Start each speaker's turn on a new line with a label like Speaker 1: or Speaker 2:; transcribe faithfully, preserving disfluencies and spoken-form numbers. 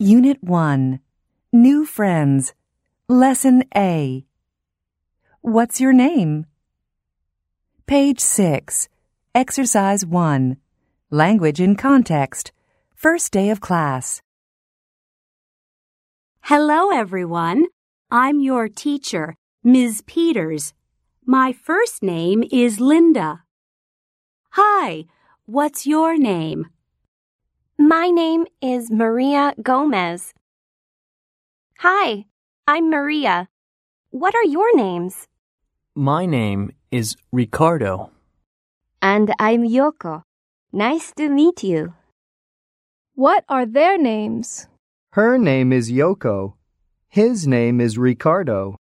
Speaker 1: Unit one. New Friends. Lesson A. What's your name? Page six. Exercise one. Language in context. First day of class.
Speaker 2: Hello, everyone. I'm your teacher, Miz Peters. My first name is Linda. Hi, what's your name?
Speaker 3: My name is Maria Gomez. Hi, I'm Maria. What are your names?
Speaker 4: My name is Ricardo.
Speaker 3: And I'm Yoko. Nice to meet you.
Speaker 5: What are their names?
Speaker 6: Her name is Yoko. His name is Ricardo.